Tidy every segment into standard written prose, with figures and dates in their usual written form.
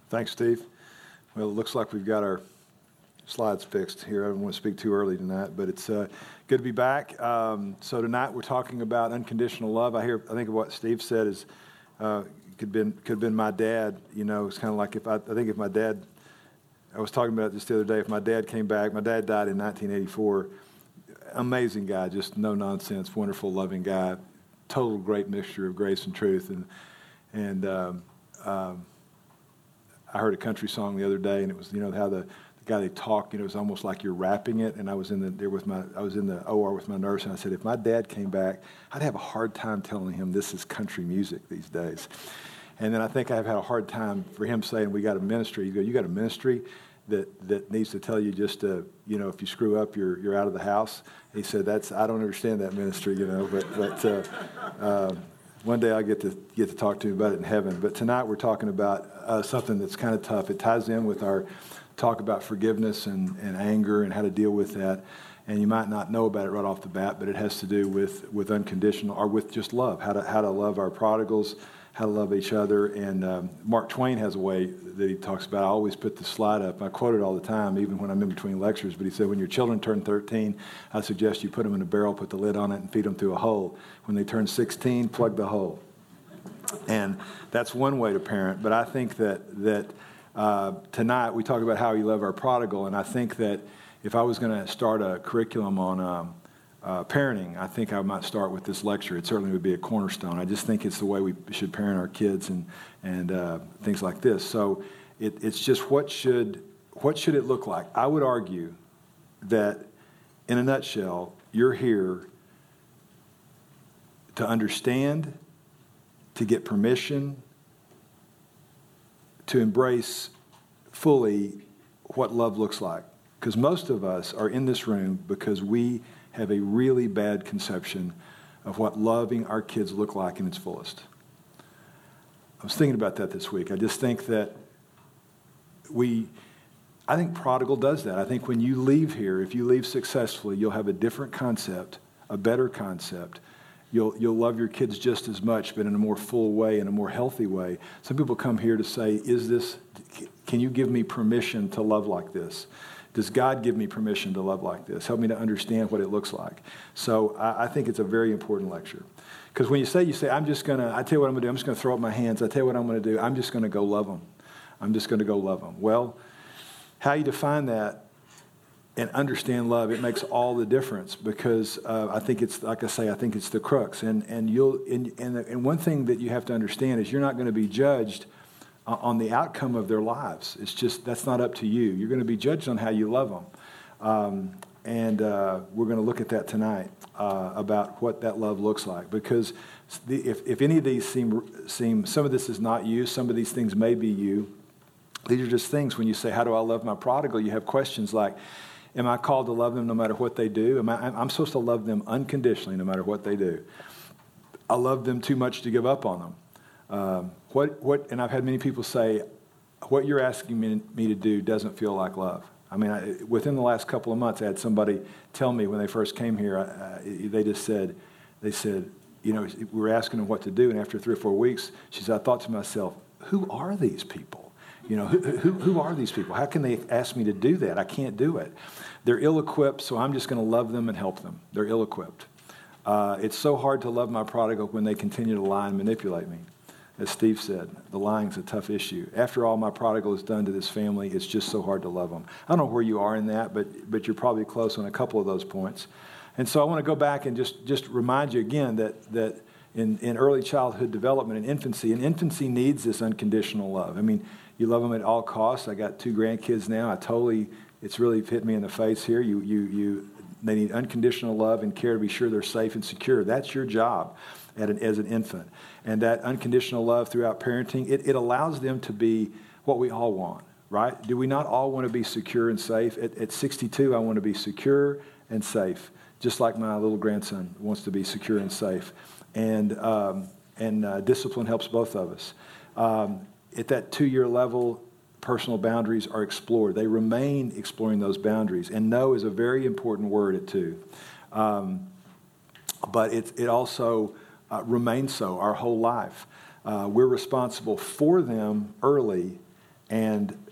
Thanks, Steve. Well, it looks like we've got our slides fixed here. I don't want to speak too early tonight, but it's good to be back. So tonight we're talking about unconditional love. I think of what Steve said is could have been my dad. You know, it's kind of like if my dad. I was talking about this the other day. If my dad came back, my dad died in 1984. Amazing guy, just no nonsense, wonderful, loving guy. Total great mixture of grace and truth. And I heard a country song the other day, and it was, you know, how the guy they talk, you know, it was almost like you're rapping it. And I was in the OR with my nurse, and I said, if my dad came back, I'd have a hard time telling him this is country music these days. And then I think I've had a hard time for him saying, we got a ministry. You got a ministry that needs to tell you just to, you know, if you screw up, you're out of the house. He said, I don't understand that ministry, you know, but one day I'll get to talk to him about it in heaven. But tonight we're talking about something that's kind of tough. It ties in with our talk about forgiveness and anger and how to deal with that. And you might not know about it right off the bat, but it has to do with unconditional, or with just love, how to love our prodigals, how to love each other. And Mark Twain has a way that he talks about. I always put the slide up. I quote it all the time, even when I'm in between lectures. But he said, when your children turn 13, I suggest you put them in a barrel, put the lid on it, and feed them through a hole. When they turn 16, plug the hole. And that's one way to parent. But I think that tonight we talk about how we love our prodigal. And I think that if I was going to start a curriculum on parenting, I think I might start with this lecture. It certainly would be a cornerstone. I just think it's the way we should parent our kids and things like this. So it's just what should it look like? I would argue that, in a nutshell, you're here to understand, to get permission, to embrace fully what love looks like. Because most of us are in this room because we have a really bad conception of what loving our kids look like in its fullest. I was thinking about that this week. I just think that I think prodigal does that. I think when you leave here, if you leave successfully, you'll have a different concept, a better concept. You'll love your kids just as much, but in a more full way, in a more healthy way. Some people come here to say, can you give me permission to love like this? Does God give me permission to love like this? Help me to understand what it looks like. So I think it's a very important lecture. Because when you say, I tell you what I'm going to do, I'm just going to throw up my hands. I tell you what I'm going to do, I'm just going to go love them. I'm just going to go love them. Well, how you define that and understand love, it makes all the difference, because I think it's, like I say, I think it's the crux. And one thing that you have to understand is you're not going to be judged on the outcome of their lives. It's just, that's not up to you. You're going to be judged on how you love them. And we're going to look at that tonight, about what that love looks like. Because if any of these seem, some of this is not you, some of these things may be you. These are just things, when you say, how do I love my prodigal? You have questions like, am I called to love them no matter what they do? I'm supposed to love them unconditionally no matter what they do. I love them too much to give up on them. And I've had many people say, what you're asking me to do doesn't feel like love. I mean, within the last couple of months, I had somebody tell me when they first came here, they said, you know, we were asking them what to do, and after 3 or 4 weeks, she said, I thought to myself, who are these people? You know, who are these people? How can they ask me to do that? I can't do it. They're ill-equipped, so I'm just going to love them and help them. They're ill-equipped. It's so hard to love my prodigal when they continue to lie and manipulate me. As Steve said, the lying's a tough issue. After all my prodigal has done to this family, it's just so hard to love them. I don't know where you are in that, but you're probably close on a couple of those points. And so I want to go back and just remind you again that in early childhood development, in infancy needs this unconditional love. I mean, you love them at all costs. I got 2 grandkids now. It's really hit me in the face here. They need unconditional love and care to be sure they're safe and secure. That's your job as an infant. And that unconditional love throughout parenting, it allows them to be what we all want, right? Do we not all want to be secure and safe? At 62, I want to be secure and safe, just like my little grandson wants to be secure and safe. And discipline helps both of us. At that 2-year level, personal boundaries are explored. They remain exploring those boundaries. And no is a very important word at 2. But it also remains so our whole life. We're responsible for them early,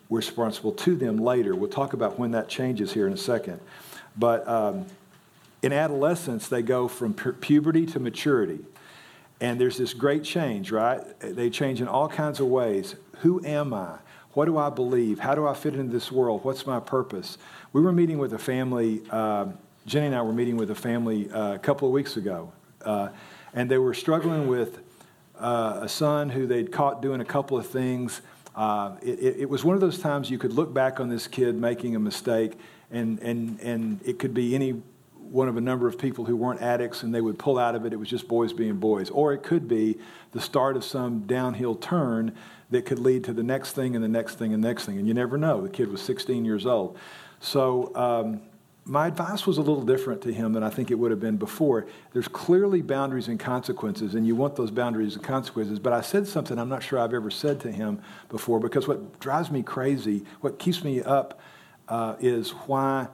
we're responsible to them later. We'll talk about when that changes here in a second. But in adolescence, they go from puberty to maturity. And there's this great change, right? They change in all kinds of ways. Who am I? What do I believe? How do I fit into this world? What's my purpose? We were meeting with a family, Jenny and I were meeting with a family a couple of weeks ago. And they were struggling with a son who they'd caught doing a couple of things. It was one of those times you could look back on this kid making a mistake, and it could be any one of a number of people who weren't addicts, and they would pull out of it. It was just boys being boys. Or it could be the start of some downhill turn that could lead to the next thing and the next thing and the next thing. And you never know. The kid was 16 years old. So my advice was a little different to him than I think it would have been before. There's clearly boundaries and consequences, and you want those boundaries and consequences. But I said something I'm not sure I've ever said to him before, because what drives me crazy, what keeps me up, is why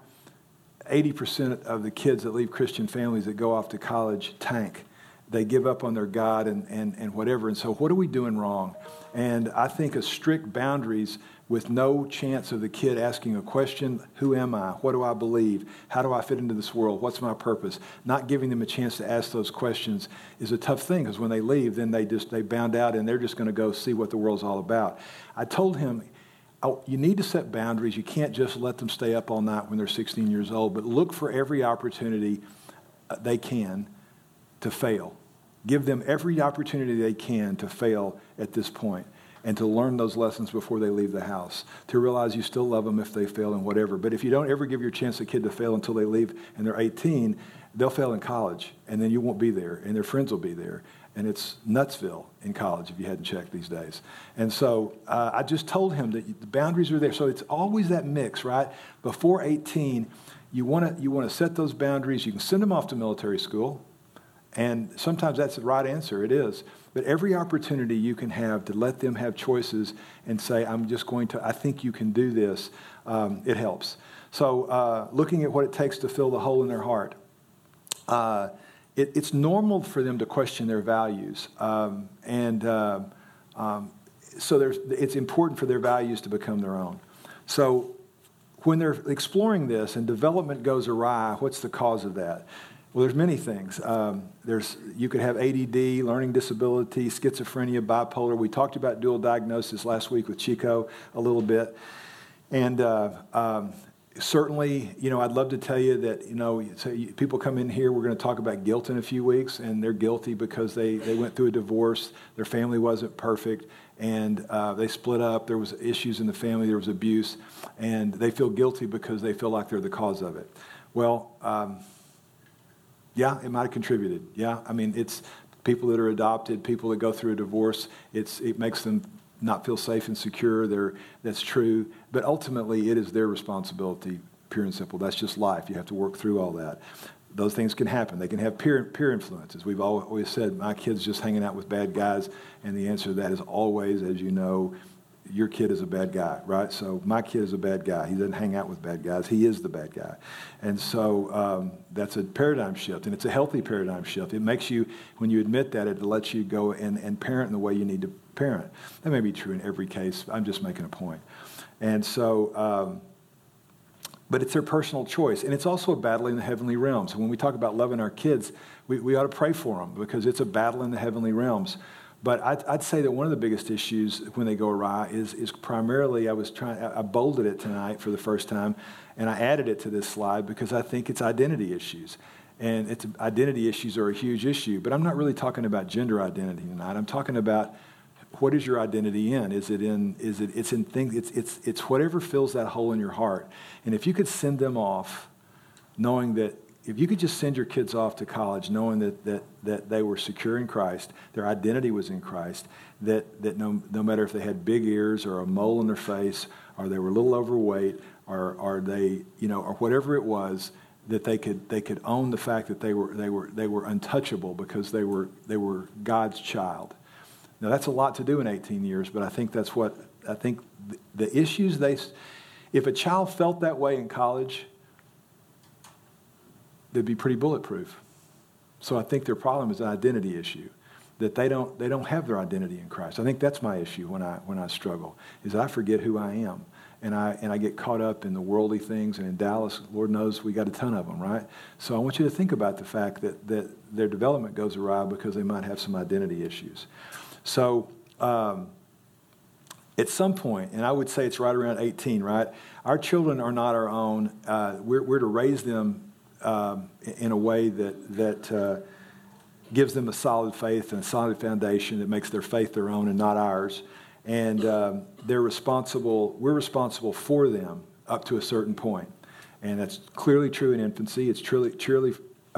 80% of the kids that leave Christian families that go off to college tank. They give up on their God and whatever. And so what are we doing wrong? And I think a strict boundaries with no chance of the kid asking a question, who am I? What do I believe? How do I fit into this world? What's my purpose? Not giving them a chance to ask those questions is a tough thing, because when they leave, then they bound out and they're just going to go see what the world's all about. I told him, you need to set boundaries. You can't just let them stay up all night when they're 16 years old, but look for every opportunity they can to fail. Give them every opportunity they can to fail at this point and to learn those lessons before they leave the house, to realize you still love them if they fail and whatever. But if you don't ever give your chance a kid to fail until they leave and they're 18, they'll fail in college, and then you won't be there, and their friends will be there. And it's Nutsville in college, if you hadn't checked these days. And so I just told him that the boundaries are there. So it's always that mix, right? Before 18, you want to set those boundaries. You can send them off to military school, and sometimes that's the right answer. It is. But every opportunity you can have to let them have choices and say, I think you can do this, it helps. So looking at what it takes to fill the hole in their heart. It's normal for them to question their values. So it's important for their values to become their own. So when they're exploring this and development goes awry, what's the cause of that? Well, there's many things. You could have ADD, learning disability, schizophrenia, bipolar. We talked about dual diagnosis last week with Chico a little bit. And certainly, I'd love to tell you that, people come in here, we're going to talk about guilt in a few weeks, and they're guilty because they went through a divorce, their family wasn't perfect, and they split up, there was issues in the family, there was abuse, and they feel guilty because they feel like they're the cause of it. Well, yeah, it might have contributed. Yeah, it's people that are adopted, people that go through a divorce, it makes them not feel safe and secure. That's true. But ultimately, it is their responsibility, pure and simple. That's just life. You have to work through all that. Those things can happen. They can have peer influences. We've always said, my kid's just hanging out with bad guys. And the answer to that is always, as you know, your kid is a bad guy, right? So my kid is a bad guy. He doesn't hang out with bad guys. He is the bad guy. And so that's a paradigm shift, and it's a healthy paradigm shift. It makes you, when you admit that, it lets you go and parent in the way you need to parent. That may be true in every case. I'm just making a point. And so, but it's their personal choice. And it's also a battle in the heavenly realms. When we talk about loving our kids, we ought to pray for them, because it's a battle in the heavenly realms. But I'd say that one of the biggest issues when they go awry is primarily, I bolded it tonight for the first time, and I added it to this slide because I think it's identity issues. And identity issues are a huge issue, but I'm not really talking about gender identity tonight. I'm talking about, what is your identity in? It's in things, it's whatever fills that hole in your heart. And if you could send them off knowing that, if you could just send your kids off to college knowing that they were secure in Christ, their identity was in Christ, that no matter if they had big ears or a mole in their face, or they were a little overweight, or they, or whatever it was, that they could own the fact that they were untouchable because they were God's child. Now that's a lot to do in 18 years, but I think the issues if a child felt that way in college, they'd be pretty bulletproof. So I think their problem is an identity issue. that they don't have their identity in Christ. I think that's my issue when I struggle, is I forget who I am. And I get caught up in the worldly things. And in Dallas, Lord knows we got a ton of them, right? So I want you to think about the fact that their development goes awry because they might have some identity issues. So at some point, and I would say it's right around 18, right? Our children are not our own. We're to raise them in a way that gives them a solid faith and a solid foundation that makes their faith their own and not ours. And we're responsible for them up to a certain point. And that's clearly true in infancy. It's clearly true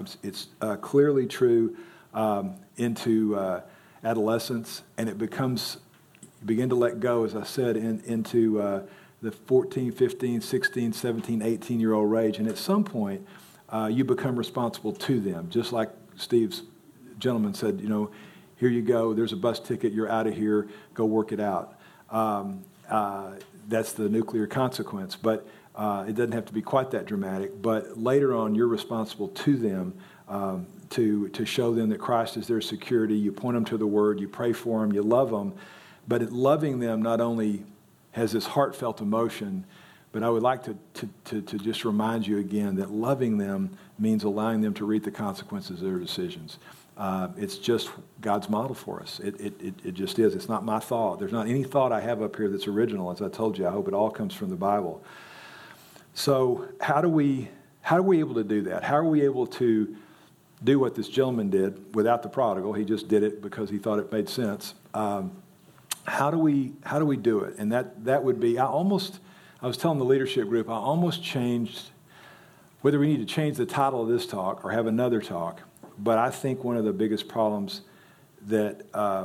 into adolescence. And you begin to let go, as I said, into the 14, 15, 16, 17, 18-year-old range. And at some point, you become responsible to them. Just like Steve's gentleman said, here you go, there's a bus ticket, you're out of here, go work it out. That's the nuclear consequence, but it doesn't have to be quite that dramatic. But later on, you're responsible to them to show them that Christ is their security. You point them to the Word, you pray for them, you love them. But loving them not only has this heartfelt emotion, but I would like to just remind you again that loving them means allowing them to reap the consequences of their decisions. It's just God's model for us. It just is. It's not my thought. There's not any thought I have up here that's original. As I told you, I hope it all comes from the Bible. So how are we able to do that? How are we able to do what this gentleman did without the prodigal? He just did it because he thought it made sense. How do we do it? And that would be, I was telling the leadership group, I almost changed, whether we need to change the title of this talk or have another talk. But I think one of the biggest problems that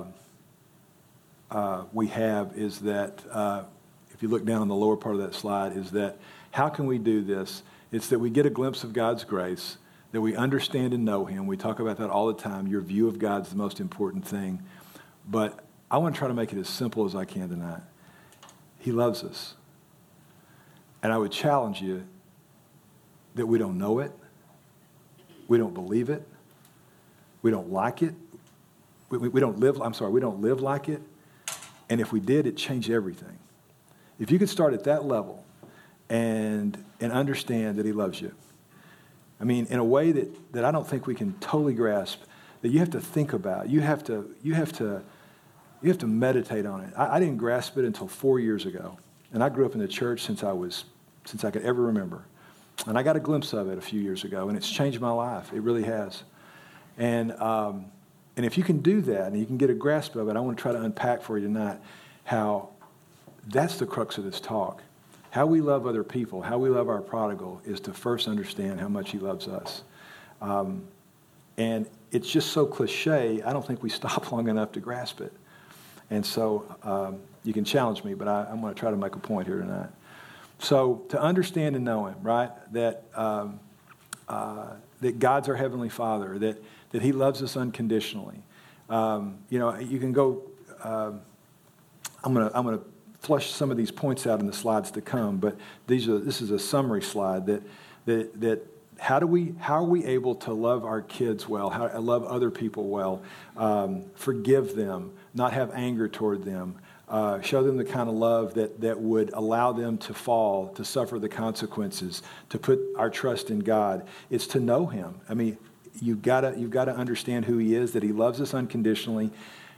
we have is that, if you look down on the lower part of that slide, is that how can we do this? It's that we get a glimpse of God's grace, that we understand and know Him. We talk about that all the time. Your view of God's the most important thing. But I want to try to make it as simple as I can tonight. He loves us. And I would challenge you that we don't know it, we don't believe it, we don't like it. We don't live like it. And if we did, it changed everything. If you could start at that level and understand that He loves you. I mean, in a way that I don't think we can totally grasp, that you have to think about. You have to meditate on it. I didn't grasp it until 4 years ago. And I grew up in the church since I could ever remember. And I got a glimpse of it a few years ago, and it's changed my life. It really has. And if you can do that and you can get a grasp of it, I want to try to unpack for you tonight how that's the crux of this talk. How we love other people, how we love our prodigal, is to first understand how much He loves us. And it's just so cliche, I don't think we stop long enough to grasp it. And so you can challenge me, but I'm going to try to make a point here tonight. So to understand and know Him, right, that God's our Heavenly Father, that He loves us unconditionally. You can go. I'm going to flesh some of these points out in the slides to come, but this is a summary slide that how are we able to love our kids well, love other people well, forgive them, not have anger toward them, show them the kind of love that would allow them to fall, to suffer the consequences, to put our trust in God. It's to know Him. I mean, you've got to understand who He is, that He loves us unconditionally,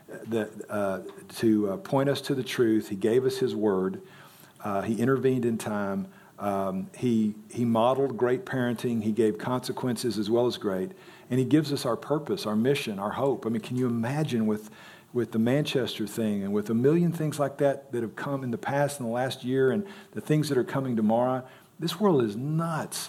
to point us to the truth. He gave us His word. He intervened in time. He modeled great parenting. He gave consequences as well as great. And He gives us our purpose, our mission, our hope. I mean, can you imagine with the Manchester thing and with a million things like that have come in the past, in the last year, and the things that are coming tomorrow? This world is nuts.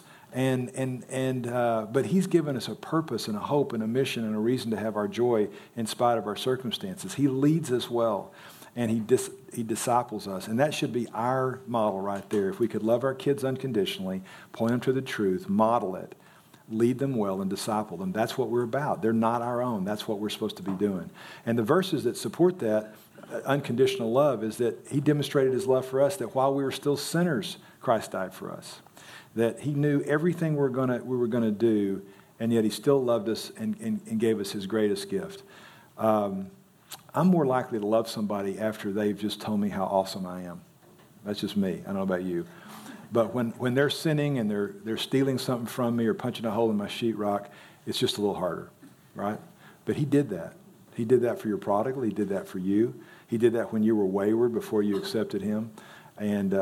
But He's given us a purpose and a hope and a mission and a reason to have our joy in spite of our circumstances. He leads us well, and He disciples us. And that should be our model right there. If we could love our kids unconditionally, point them to the truth, model it, lead them well, and disciple them. That's what we're about. They're not our own. That's what we're supposed to be doing. And the verses that support that unconditional love is that He demonstrated His love for us, that while we were still sinners, Christ died for us. That He knew everything we were going to do, and yet He still loved us and gave us His greatest gift. I'm more likely to love somebody after they've just told me how awesome I am. That's just me. I don't know about you. But when they're sinning and they're stealing something from me or punching a hole in my sheetrock, it's just a little harder, right? But he did that. He did that for your prodigal. He did that for you. He did that when you were wayward before you accepted him. And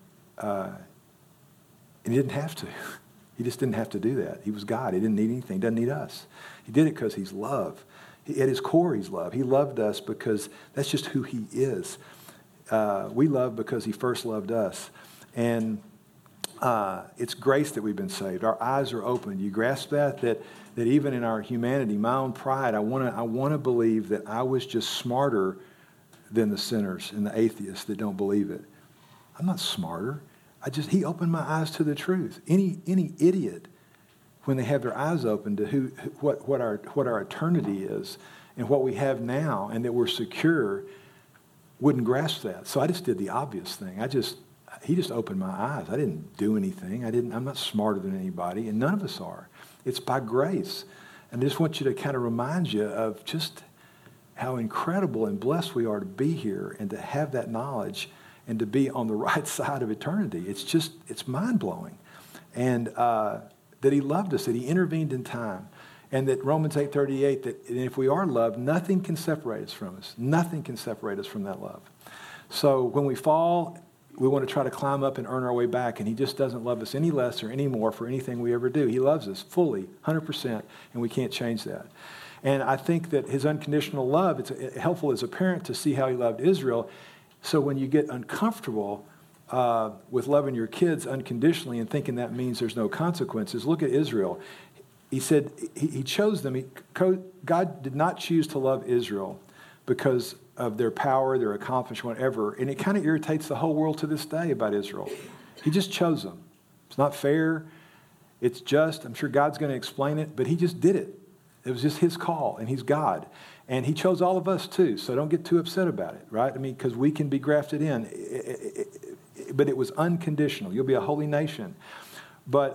he didn't have to. He just didn't have to do that. He was God. He didn't need anything. He doesn't need us. He did it because he's love. At his core, he's love. He loved us because that's just who he is. We love because he first loved us. And it's grace that we've been saved. Our eyes are open. You grasp that even in our humanity, my own pride, I want to believe that I was just smarter than the sinners and the atheists that don't believe it. I'm not smarter. He opened my eyes to the truth. Any idiot, when they have their eyes open to what our eternity is and what we have now and that we're secure, wouldn't grasp that. So I just did the obvious thing. He just opened my eyes. I didn't do anything. I'm not smarter than anybody, and none of us are. It's by grace. And I just want you to kind of remind you of just how incredible and blessed we are to be here and to have that knowledge and to be on the right side of eternity. It's mind-blowing. And that he loved us, that he intervened in time, and that Romans 8:38, that if we are loved, nothing can separate us from us. Nothing can separate us from that love. So when we fall, we want to try to climb up and earn our way back, and he just doesn't love us any less or any more for anything we ever do. He loves us fully, 100%, and we can't change that. And I think that his unconditional love, it's helpful as a parent to see how he loved Israel. So when you get uncomfortable with loving your kids unconditionally and thinking that means there's no consequences, look at Israel. He said he chose them. God did not choose to love Israel because of their power, their accomplishment, whatever. And it kind of irritates the whole world to this day about Israel. He just chose them. It's not fair. It's just. I'm sure God's going to explain it, but he just did it. It was just his call, and he's God. And he chose all of us too, so don't get too upset about it, right? I mean, because we can be grafted in. But it was unconditional. You'll be a holy nation. But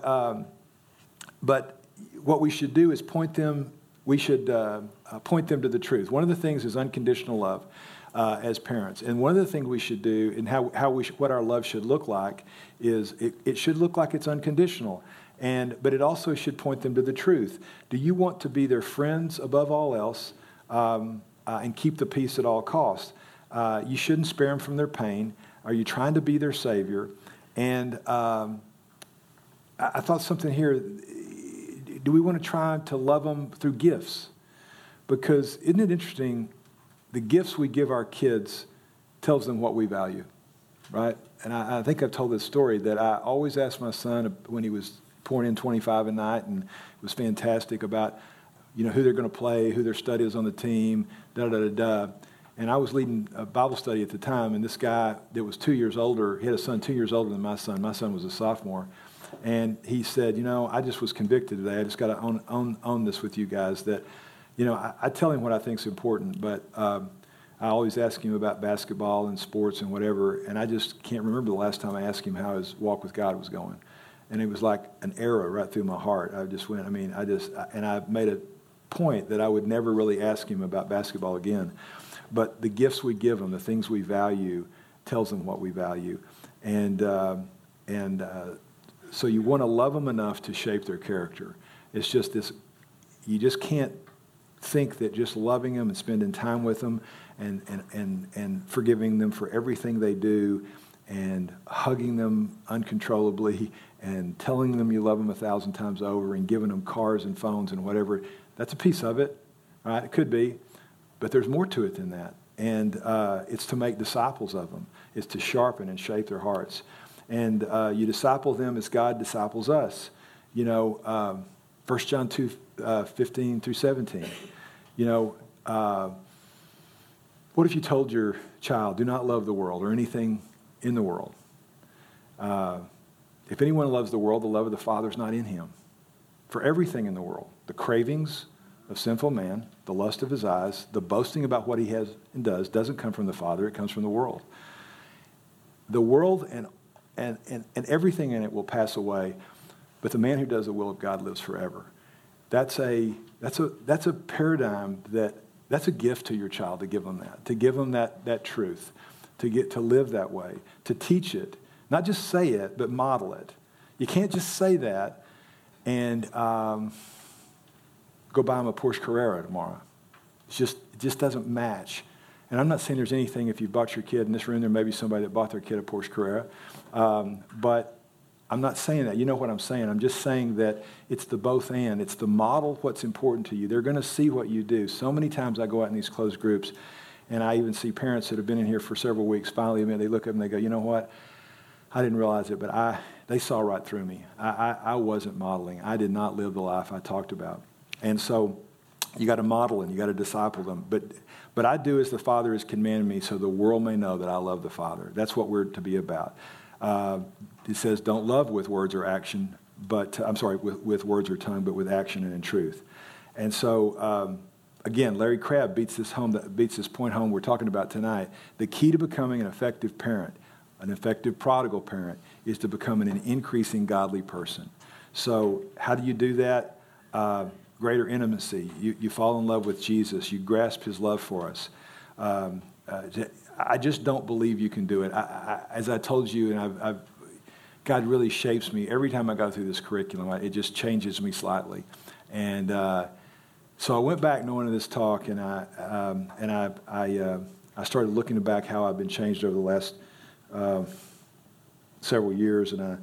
what we should do is point them to the truth. One of the things is unconditional love as parents. And one of the things we should do and what our love should look like is it should look like it's unconditional. But it also should point them to the truth. Do you want to be their friends above all else and keep the peace at all costs? You shouldn't spare them from their pain. Are you trying to be their Savior? And I thought something here. Do we want to try to love them through gifts? Because isn't it interesting, the gifts we give our kids tells them what we value, right? And I think I've told this story that I always asked my son when he was pouring in 25 a night, and it was fantastic about, who they're going to play, who their study is on the team, da-da-da-da. And I was leading a Bible study at the time, and this guy that was 2 years older, he had a son 2 years older than my son. My son was a sophomore. And he said, I just was convicted today. I just got to own this with you guys that, I tell him what I think is important, but I always ask him about basketball and sports and whatever, and I just can't remember the last time I asked him how his walk with God was going. And it was like an arrow right through my heart. I just went, and I made a point that I would never really ask him about basketball again. But the gifts we give them, the things we value, tells them what we value. So you want to love them enough to shape their character. It's just this, you just can't think that just loving them and spending time with them and forgiving them for everything they do and hugging them uncontrollably and telling them you love them 1,000 times over and giving them cars and phones and whatever, that's a piece of it, right? It could be, but there's more to it than that. And it's to make disciples of them. It's to sharpen and shape their hearts. And you disciple them as God disciples us. 1 John 2, 15 through 17. What if you told your child, do not love the world or anything in the world? If anyone loves the world, the love of the Father is not in him. For everything in the world, the cravings of sinful man, the lust of his eyes, the boasting about what he has and does, doesn't come from the Father, it comes from the world. The world and everything in it will pass away, but the man who does the will of God lives forever. That's a paradigm that That's a gift to your child to give them that truth, to get to live that way, to teach it, not just say it, but model it. You can't just say that and go buy them a Porsche Carrera tomorrow. It just doesn't match. And I'm not saying there's anything, if you bought your kid in this room, there may be somebody that bought their kid a Porsche Carrera, but I'm not saying that. You know what I'm saying. I'm just saying that it's the both and. It's the model what's important to you. They're going to see what you do. So many times I go out in these closed groups, and I even see parents that have been in here for several weeks, finally admit, they look up and they go, you know what? I didn't realize it, but they saw right through me. I wasn't modeling. I did not live the life I talked about. And so you got to model and you got to disciple them. But I do as the Father has commanded me, so the world may know that I love the Father. That's what we're to be about. It says, don't love with words or action, but with words or tongue, but with action and in truth. And so, again, Larry Crabb beats this point home we're talking about tonight. The key to becoming an effective parent, an effective prodigal parent, is to become an increasing godly person. So how do you do that? Greater intimacy. You fall in love with Jesus. You grasp his love for us. I just don't believe you can do it. As I told you, and God really shapes me. Every time I go through this curriculum, it just changes me slightly. And so I went back knowing this talk, and I started looking back how I've been changed over the last several years. And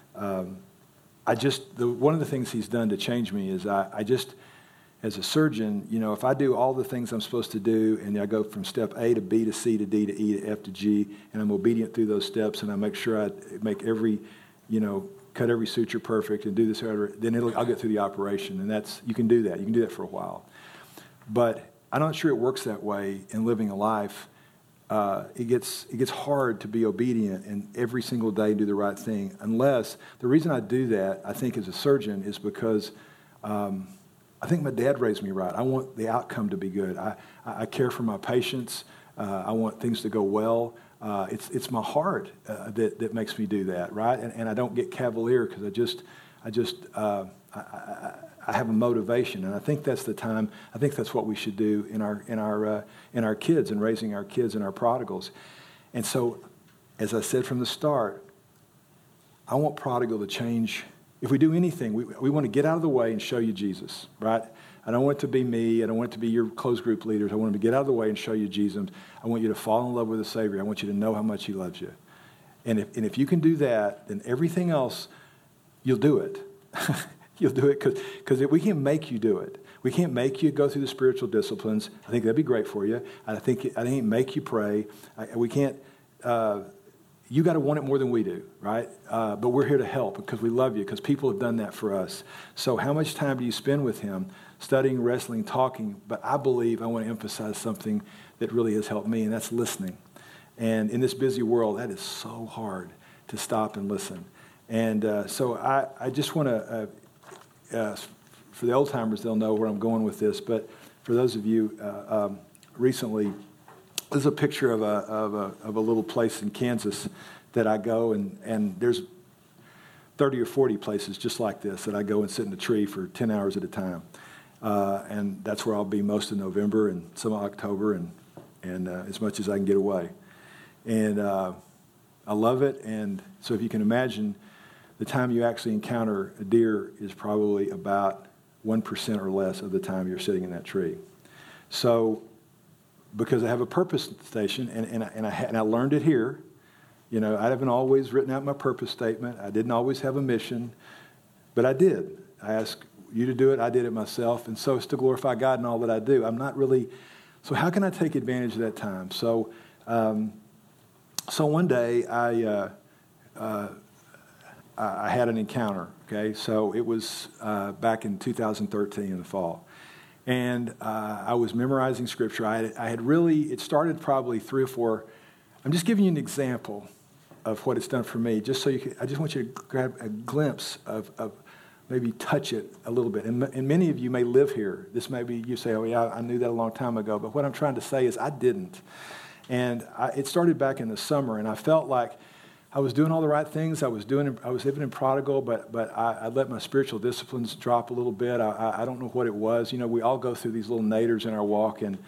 one of the things he's done to change me is I just, as a surgeon, if I do all the things I'm supposed to do, and I go from step A to B to C to D to E to F to G, and I'm obedient through those steps, and I make sure I make cut every suture perfect and do this, then I'll get through the operation. And you can do that. You can do that for a while. But I'm not sure it works that way in living a life. It gets hard to be obedient and every single day do the right thing, unless the reason I do that, I think, as a surgeon, is because I think my dad raised me right. I want the outcome to be good. I care for my patients. I want things to go well. It's my heart that makes me do that, right? And I don't get cavalier because I have a motivation, and I think that's the time. I think that's what we should do in our kids and raising our kids and our prodigals. And so, as I said from the start, I want prodigal to change. If we do anything, we want to get out of the way and show you Jesus, right? I don't want it to be me. I don't want it to be your closed group leaders. I want them to get out of the way and show you Jesus. I want you to fall in love with the Savior. I want you to know how much he loves you. And if you can do that, then everything else, you'll do it. You'll do it because we can't make you do it. We can't make you go through the spiritual disciplines. I think that'd be great for you. I think make you pray. We can't. You got to want it more than we do, right? But we're here to help because we love you, because people have done that for us. So how much time do you spend with him, studying, wrestling, talking? But I believe I want to emphasize something that really has helped me, and that's listening. And in this busy world, that is so hard to stop and listen. And so I just want to, for the old timers, they'll know where I'm going with this. But for those of you recently, this is a picture of a little place in Kansas that I go, and there's 30 or 40 places just like this that I go and sit in a tree for 10 hours at a time. And that's where I'll be most of November and some of October and as much as I can get away. And I love it. And so if you can imagine, the time you actually encounter a deer is probably about 1% or less of the time you're sitting in that tree. So, because I have a purpose station, and I learned it here. I haven't always written out my purpose statement. I didn't always have a mission, but I did. I asked you to do it. I did it myself, and so it's to glorify God in all that I do. I'm not really. So how can I take advantage of that time? So, one day I had an encounter. Okay, so it was back in 2013 in the fall. And I was memorizing scripture. I had really, it started probably 3 or 4. I'm just giving you an example of what it's done for me, just so I just want you to grab a glimpse of maybe touch it a little bit. And many of you may live here. This may be, you say, oh yeah, I knew that a long time ago. But what I'm trying to say is I didn't. And it started back in the summer, and I felt like I was doing all the right things. I was living in prodigal, but I let my spiritual disciplines drop a little bit. I don't know what it was. We all go through these little naders in our walk, and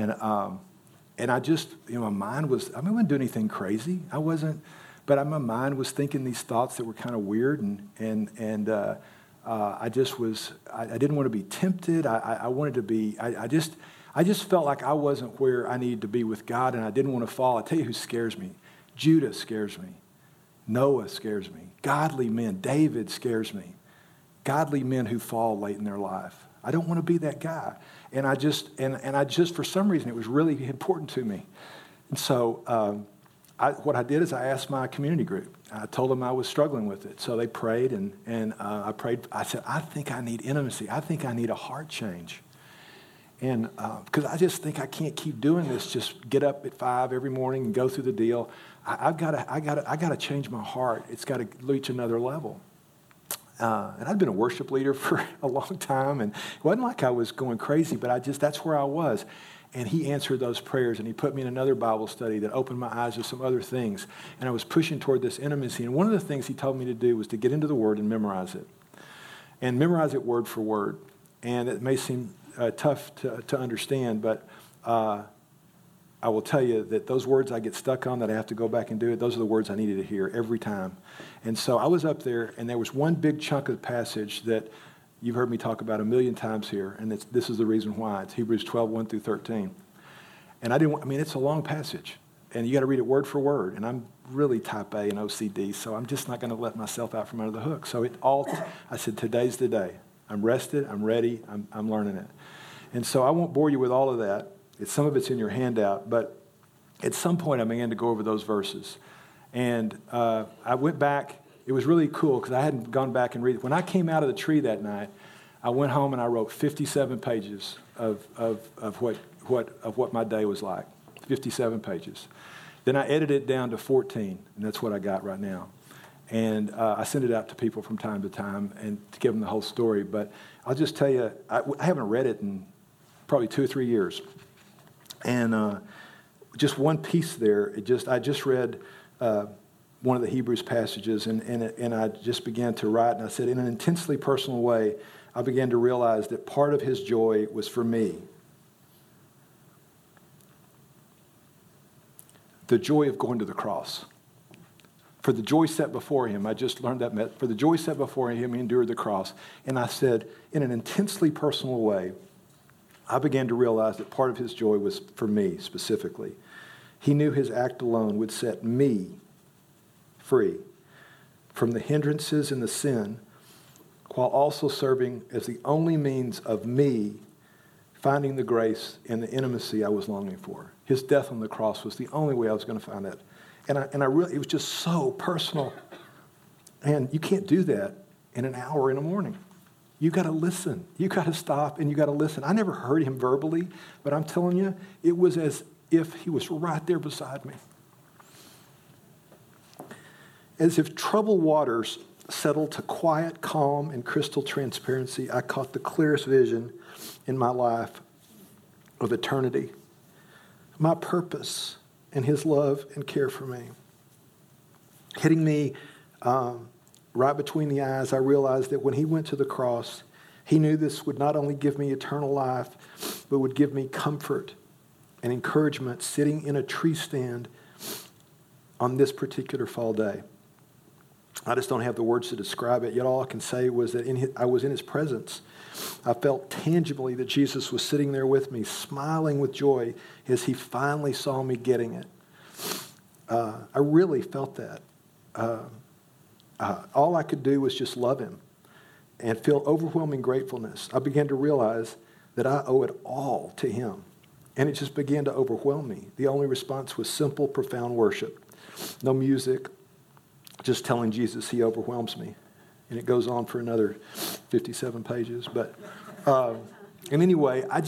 I just, my mind was, I wasn't doing anything crazy. I wasn't, but my mind was thinking these thoughts that were kind of weird, and I just was, I didn't want to be tempted. I wanted to be, I just felt like I wasn't where I needed to be with God, and I didn't want to fall. I tell you who scares me. Judah scares me. Noah scares me. Godly men. David scares me. Godly men who fall late in their life. I don't want to be that guy. And I just, for some reason, it was really important to me. And so what I did is I asked my community group. I told them I was struggling with it. So they prayed, and I prayed. I said, I think I need intimacy. I think I need a heart change. And because I just think I can't keep doing this, just get up at 5 every morning and go through the deal. I got to change my heart. It's got to reach another level. And I'd been a worship leader for a long time, and it wasn't like I was going crazy, but that's where I was. And he answered those prayers, and he put me in another Bible study that opened my eyes to some other things. And I was pushing toward this intimacy. And one of the things he told me to do was to get into the Word and memorize it. And memorize it word for word. And it may seem tough to understand, but I will tell you that those words I get stuck on that I have to go back and do it, those are the words I needed to hear every time. And so I was up there, and there was one big chunk of the passage that you've heard me talk about a million times here, and this is the reason why. It's Hebrews 12, 1 through 13. And it's a long passage, and you got to read it word for word, and I'm really type A and OCD, so I'm just not going to let myself out from under the hook. So I said, today's the day. I'm rested, I'm ready, I'm learning it. And so I won't bore you with all of that. Some of it's in your handout, but at some point I began to go over those verses. And I went back. It was really cool because I hadn't gone back and read it. When I came out of the tree that night, I went home and I wrote 57 pages of what my day was like. 57 pages. Then I edited it down to 14, and that's what I got right now. And I send it out to people from time to time and to give them the whole story. But I'll just tell you, I haven't read it in probably 2 or 3 years. And just one piece there, I just read one of the Hebrews passages, and I just began to write, and I said, in an intensely personal way, I began to realize that part of his joy was for me. The joy of going to the cross. For the joy set before him, I just learned that. For the joy set before him, he endured the cross. And I said, in an intensely personal way, I began to realize that part of his joy was for me specifically. He knew his act alone would set me free from the hindrances and the sin, while also serving as the only means of me finding the grace and the intimacy I was longing for. His death on the cross was the only way I was going to find that. And I really, it was just so personal. And you can't do that in an hour in the morning. You got to listen. You got to stop and you got to listen. I never heard him verbally, but I'm telling you, it was as if he was right there beside me. As if troubled waters settled to quiet, calm, and crystal transparency, I caught the clearest vision in my life of eternity, my purpose, and his love and care for me. Hitting me right between the eyes, I realized that when he went to the cross, he knew this would not only give me eternal life, but would give me comfort and encouragement sitting in a tree stand on this particular fall day. I just don't have the words to describe it, yet all I can say was that I was in his presence. I felt tangibly that Jesus was sitting there with me, smiling with joy as he finally saw me getting it. I really felt that. All I could do was just love him and feel overwhelming gratefulness. I began to realize that I owe it all to him, and it just began to overwhelm me. The only response was simple, profound worship. No music, just telling Jesus he overwhelms me. And it goes on for another 57 pages. But, and anyway, I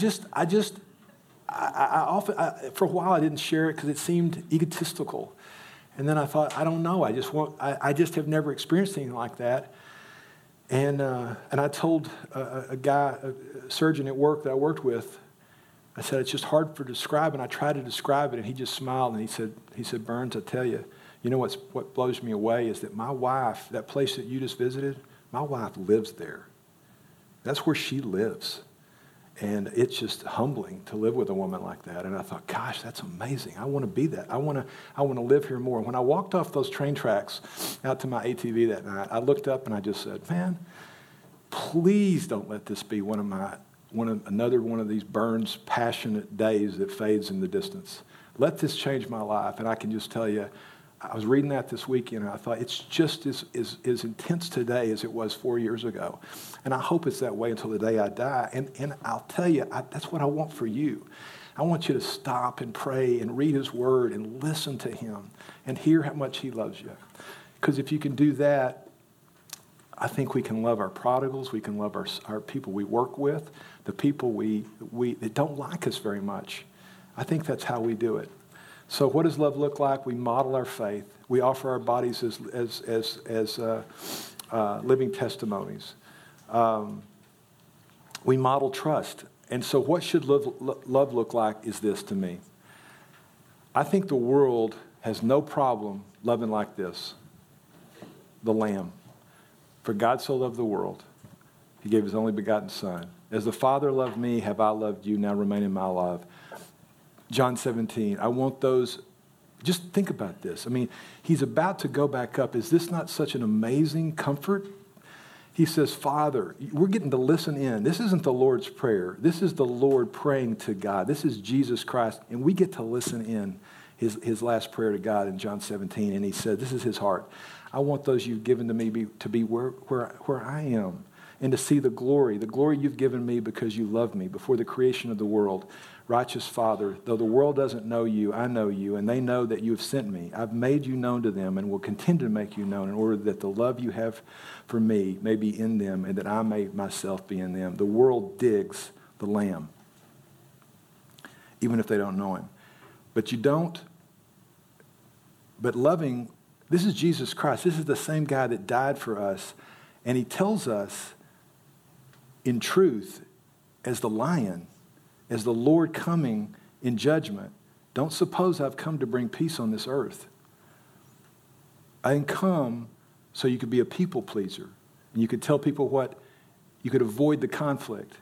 often, for a while I didn't share it because it seemed egotistical. And then I thought, I don't know. I just have never experienced anything like that. And I told a surgeon at work that I worked with, I said, it's just hard to describe. And I tried to describe it, and he just smiled, and he said, Burns, I tell you, You know what blows me away is that my wife, that place that you just visited, my wife lives there. That's where she lives. And it's just humbling to live with a woman like that. And I thought, gosh, that's amazing. I want to be that. I want to live here more. When I walked off those train tracks out to my ATV that night, I looked up and I just said, man, please don't let this be another one of these Burns passionate days that fades in the distance. Let this change my life. And I can just tell you, I was reading that this weekend, and I thought it's just as intense today as it was 4 years ago. And I hope it's that way until the day I die. And I'll tell you, that's what I want for you. I want you to stop and pray and read his word and listen to him and hear how much he loves you. Because if you can do that, I think we can love our prodigals, we can love our people we work with, the people that don't like us very much. I think that's how we do it. So what does love look like? We model our faith. We offer our bodies as living testimonies. We model trust. And so what should love look like is this to me. I think the world has no problem loving like this. The Lamb. For God so loved the world, he gave his only begotten Son. As the Father loved me, have I loved you, now remain in my love. John 17, I want those, just think about this. I mean, he's about to go back up. Is this not such an amazing comfort? He says, Father, we're getting to listen in. This isn't the Lord's Prayer. This is the Lord praying to God. This is Jesus Christ, and we get to listen in his last prayer to God in John 17, and he said, this is his heart. I want those you've given to me to be where I am, and to see the glory you've given me because you loved me before the creation of the world. Righteous Father, though the world doesn't know you, I know you, and they know that you have sent me. I've made you known to them and will continue to make you known in order that the love you have for me may be in them and that I may myself be in them. The world digs the Lamb, even if they don't know him. But you don't. But loving, this is Jesus Christ. This is the same guy that died for us. And he tells us in truth, as the lion, as the Lord coming in judgment, don't suppose I've come to bring peace on this earth. I didn't come so you could be a people pleaser. And you could tell people you could avoid the conflict.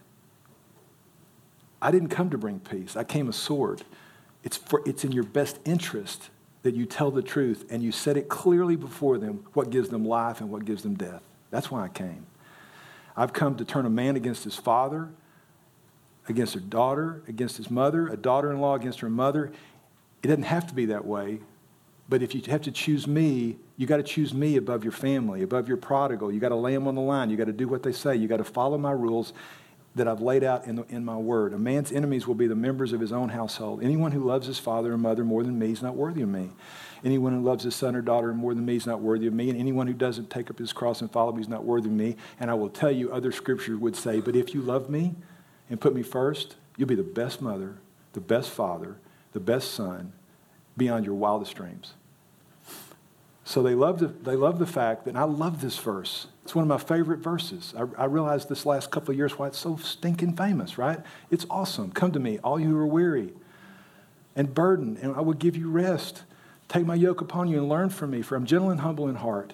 I didn't come to bring peace. I came a sword. It's in your best interest that you tell the truth and you set it clearly before them what gives them life and what gives them death. That's why I came. I've come to turn a man against his father, against her daughter, against his mother, a daughter-in-law against her mother. It doesn't have to be that way. But if you have to choose me, you got to choose me above your family, above your prodigal. You got to lay them on the line. You got to do what they say. You got to follow my rules that I've laid out in my word. A man's enemies will be the members of his own household. Anyone who loves his father or mother more than me is not worthy of me. Anyone who loves his son or daughter more than me is not worthy of me. And anyone who doesn't take up his cross and follow me is not worthy of me. And I will tell you, other scriptures would say, but if you love me and put me first, you'll be the best mother, the best father, the best son, beyond your wildest dreams. So they love the fact that, and I love this verse. It's one of my favorite verses. I realized this last couple of years why it's so stinking famous, right? It's awesome. Come to me, all you who are weary and burdened, and I will give you rest. Take my yoke upon you and learn from me, for I'm gentle and humble in heart.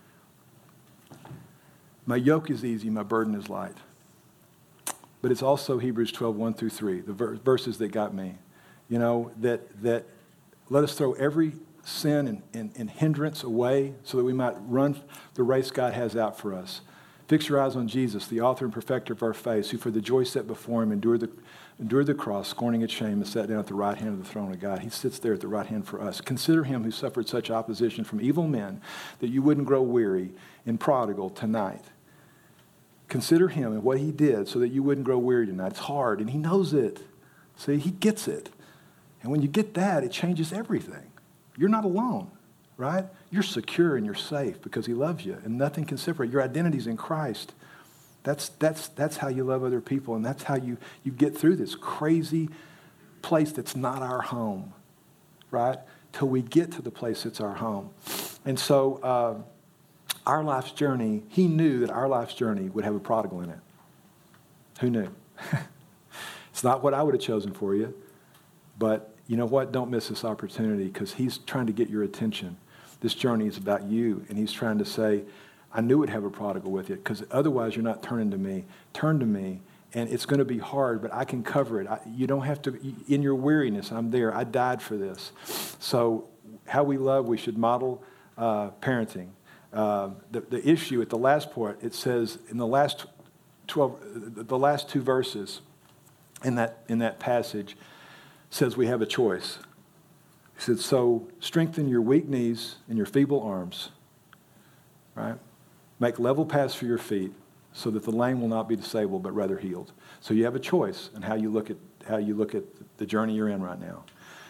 My yoke is easy, my burden is light. But it's also Hebrews 12, 1 through 3, the verses that got me. You know, that let us throw every sin and hindrance away so that we might run the race God has out for us. Fix your eyes on Jesus, the author and perfecter of our faith, who for the joy set before him endured the cross, scorning its shame, and sat down at the right hand of the throne of God. He sits there at the right hand for us. Consider him who suffered such opposition from evil men that you wouldn't grow weary and prodigal tonight. Consider him and what he did so that you wouldn't grow weary tonight. It's hard, and he knows it. See, he gets it. And when you get that, it changes everything. You're not alone, right? You're secure and you're safe because he loves you, and nothing can separate. Your identity's in Christ. That's how you love other people, and that's how you get through this crazy place that's not our home, right? Till we get to the place that's our home. And so our life's journey, he knew that our life's journey would have a prodigal in it. Who knew? It's not what I would have chosen for you, but you know what? Don't miss this opportunity because he's trying to get your attention. This journey is about you. And he's trying to say, I knew it'd have a prodigal with it, because otherwise you're not turning to me. Turn to me. And it's going to be hard, but I can cover it. You don't have to, in your weariness, I'm there. I died for this. So how we love, we should model parenting. The issue at the last part, it says in the last 12, the last two verses in that passage says we have a choice. He said, so strengthen your weak knees and your feeble arms, right? Make level paths for your feet, so that the lame will not be disabled, but rather healed. So you have a choice in how you look at the journey you're in right now.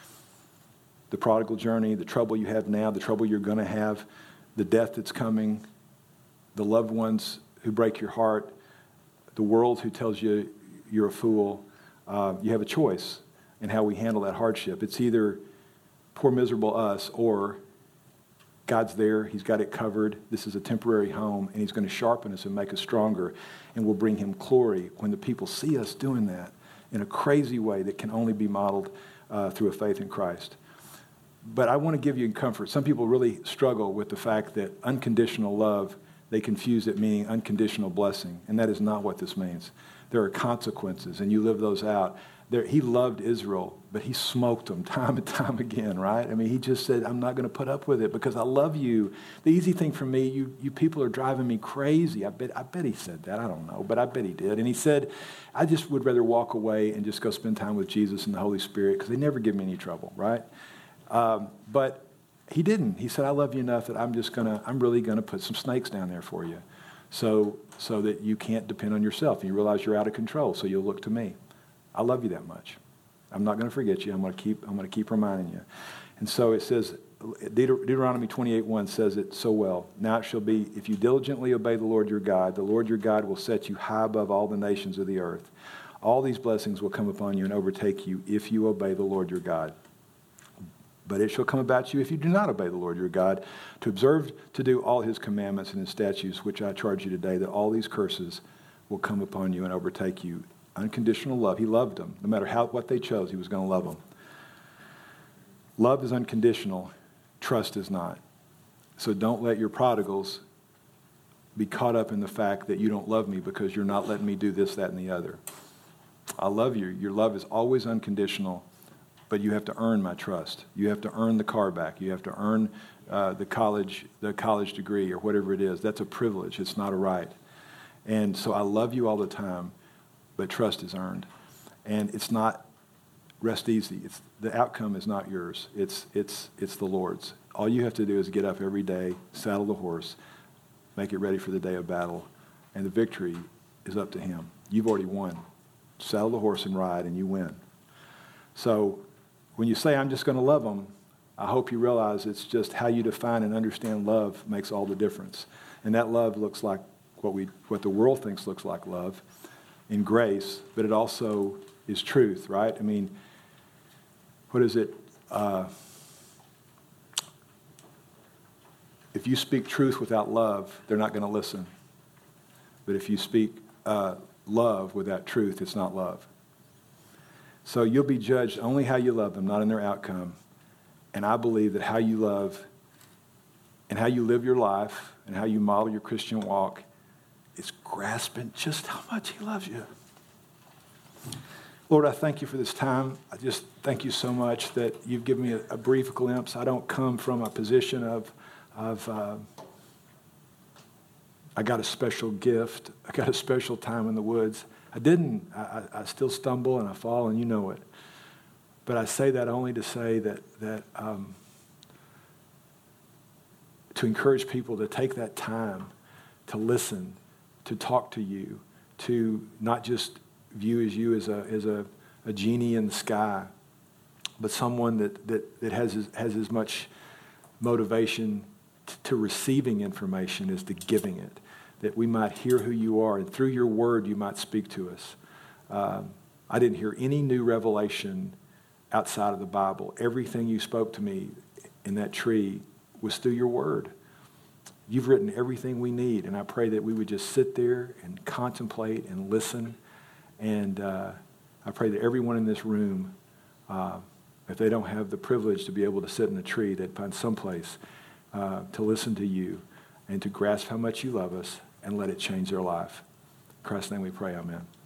The prodigal journey, the trouble you have now, the trouble you're going to have, the death that's coming, the loved ones who break your heart, the world who tells you you're a fool. You have a choice in how we handle that hardship. It's either poor miserable us, or God's there, he's got it covered, this is a temporary home, and he's going to sharpen us and make us stronger, and we'll bring him glory when the people see us doing that in a crazy way that can only be modeled through a faith in Christ. But I want to give you comfort. Some people really struggle with the fact that unconditional love, they confuse it meaning unconditional blessing, and that is not what this means. There are consequences, and you live those out. He loved Israel, but he smoked them time and time again, right? I mean, he just said, I'm not going to put up with it because I love you. The easy thing for me, you people are driving me crazy. I bet he said that. I don't know, but I bet he did. And he said, I just would rather walk away and just go spend time with Jesus and the Holy Spirit because they never give me any trouble, right? But he didn't. He said, I love you enough that I'm really going to put some snakes down there for you so that you can't depend on yourself. You realize you're out of control, so you'll look to me. I love you that much. I'm not going to forget you. I'm going to keep reminding you. And so it says, Deuteronomy 28:1 says it so well. Now it shall be, if you diligently obey the Lord your God will set you high above all the nations of the earth. All these blessings will come upon you and overtake you if you obey the Lord your God. But it shall come about you if you do not obey the Lord your God, to observe to do all his commandments and his statutes, which I charge you today, that all these curses will come upon you and overtake you. Unconditional love. He loved them. No matter what they chose, he was going to love them. Love is unconditional. Trust is not. So don't let your prodigals be caught up in the fact that you don't love me because you're not letting me do this, that, and the other. I love you. Your love is always unconditional, but you have to earn my trust. You have to earn the car back. You have to earn the college degree or whatever it is. That's a privilege. It's not a right. And so I love you all the time, but trust is earned. And it's not rest easy. The outcome is not yours. It's the Lord's. All you have to do is get up every day, saddle the horse, make it ready for the day of battle, and the victory is up to him. You've already won. Saddle the horse and ride, and you win. So when you say, I'm just going to love them, I hope you realize it's just how you define and understand love makes all the difference. And that love looks like what the world thinks looks like love in grace, but it also is truth, right? I mean, what is it? If you speak truth without love, they're not going to listen. But if you speak love without truth, it's not love. So you'll be judged only how you love them, not in their outcome. And I believe that how you love and how you live your life and how you model your Christian walk is grasping just how much he loves you. Lord, I thank you for this time. I just thank you so much that you've given me a brief glimpse. I don't come from a position of I got a special gift. I got a special time in the woods. I didn't. I still stumble and I fall, and you know it. But I say that only to say that to encourage people to take that time to listen, to talk to you, to not just view you as a genie in the sky, but someone that has as much motivation to receiving information as to giving it, that we might hear who you are, and through your word you might speak to us. I didn't hear any new revelation outside of the Bible. Everything you spoke to me in that tree was through your word. You've written everything we need, and I pray that we would just sit there and contemplate and listen. And I pray that everyone in this room, if they don't have the privilege to be able to sit in a tree, they'd find someplace to listen to you and to grasp how much you love us and let it change their life. In Christ's name we pray, amen.